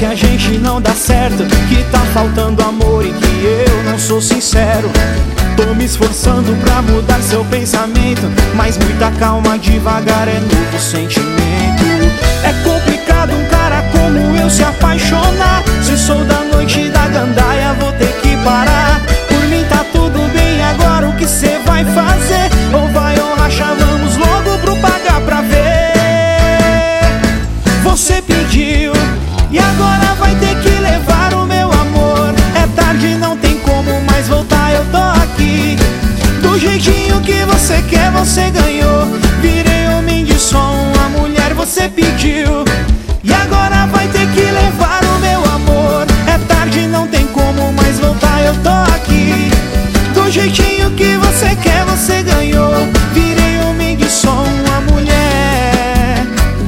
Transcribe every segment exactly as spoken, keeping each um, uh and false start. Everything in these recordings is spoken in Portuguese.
que a gente não dá certo, que tá faltando amor e que eu não sou sincero. Tô me esforçando pra mudar seu pensamento, mas muita calma, devagar é novo sentimento. É complicado um cara como eu se apaixonar. Se sou da noite da gandaia, vou ter que parar. Por mim tá tudo bem, agora o que cê vai fazer? Ou vai ou racha, vamos logo pro pagar pra ver. Você pediu e agora vai ter que levar o meu amor. É tarde, não tem como mais voltar, eu tô aqui. Do jeitinho que você quer, você ganhou. Virei homem de som, a mulher você pediu. E agora vai ter que levar o meu amor. É tarde, não tem como mais voltar, eu tô aqui. Do jeitinho que você quer, você ganhou. Virei homem de som, a mulher.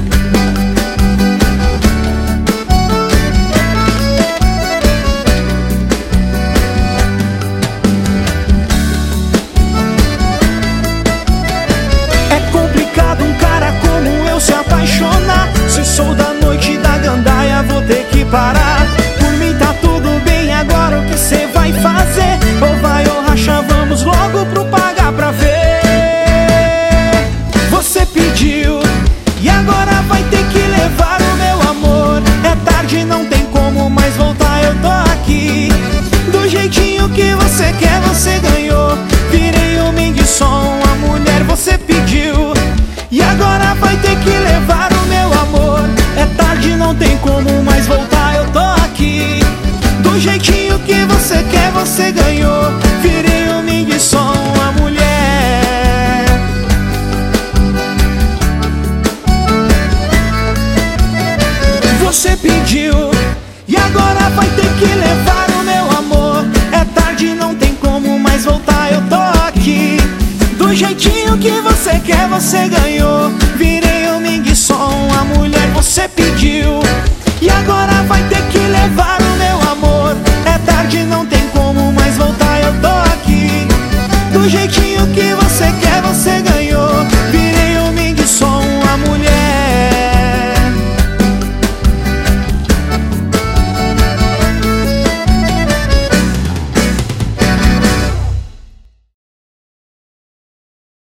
É complicado um cara como eu se apaixonar. Se sou da noite da gandaia, vou ter que parar. Por mim tá tudo bem, agora o que cê vai fazer? Ou vai ou racha, vamos logo pro pagar pra ver. Você pediu e agora vai ter que levar o meu amor. É tarde, não tem como mais voltar, eu tô aqui. Do jeitinho que você quer, você ganhou. Virei homem de som, a mulher você pediu. E agora vai ter que levar o meu amor. É tarde, não tem como mais voltar, eu tô aqui. Do jeitinho que você quer, você ganhou. Virei homem de som, a mulher. Você pediu e agora vai ter que levar o meu amor. É tarde, não tem como mais voltar, eu tô aqui. Do jeitinho que você quer, você ganhou.